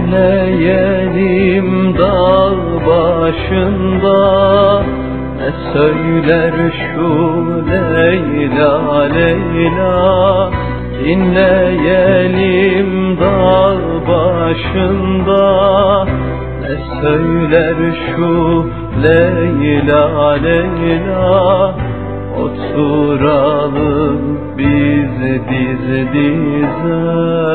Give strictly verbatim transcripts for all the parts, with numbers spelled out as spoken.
dinleyelim dağ başında, ne söyler şu Leyla Leyla. Dinleyelim dağ başında, ne söyler şu Leyla Leyla. Oturalım biz diz dize,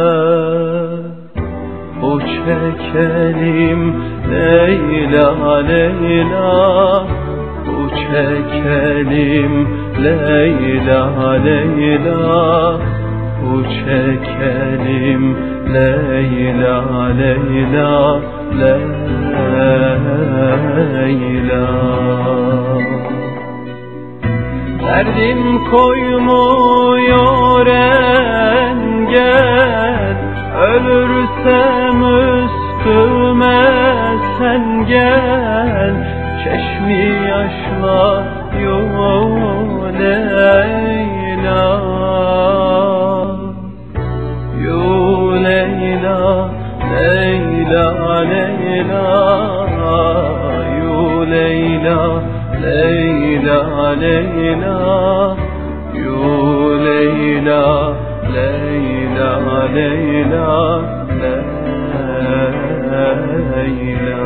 bu çekelim Leyla Leyla. Bu çekelim Leyla Leyla. Bu çekelim Leyla Leyla Leyla. Derdim koymuyor engel, ölürsem üstüme sen gel. Çeşmi yaşla yo Leyla, yo Leyla, Leyla Leyla, yo Leyla, Leyla Leyla, yo Leyla, Leyla Leyla, Leyla.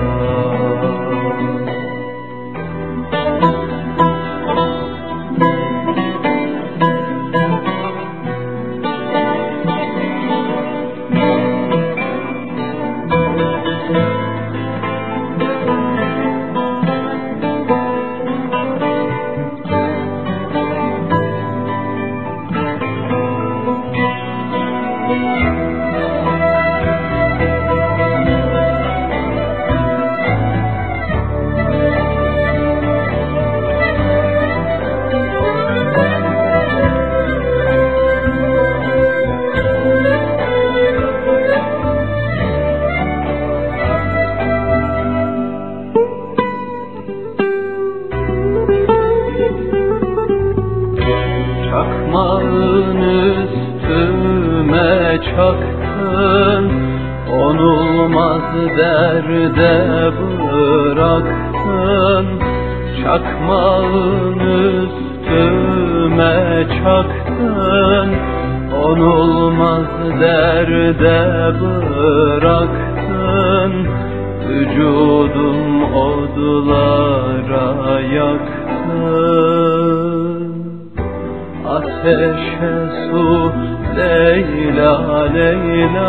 Çakmağın üstüme çaktın, onulmaz derde bıraktın. Çakmağın üstüme çaktın, onulmaz derde bıraktın. Vücudum odlara yaktın. Ateşe su Leyla Leyla,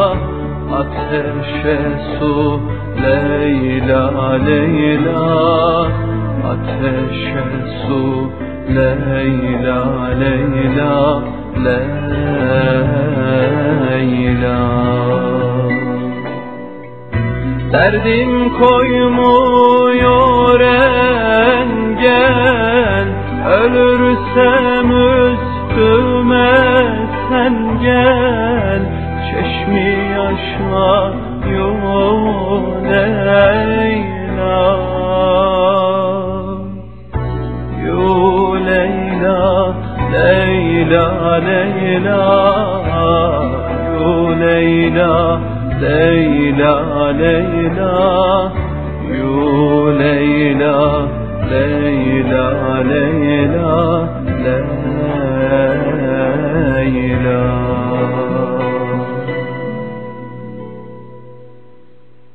ateşe su Leyla Leyla. Ateşe su Leyla Leyla, Leyla. Derdim koymuyor engel, ölürsem üstüme sen gel. Çeşmi yaşla yo Leyla, yo Leyla, Leyla Leyla, yo Leyla, Leyla Leyla, yo Leyla, Leyla Leyla.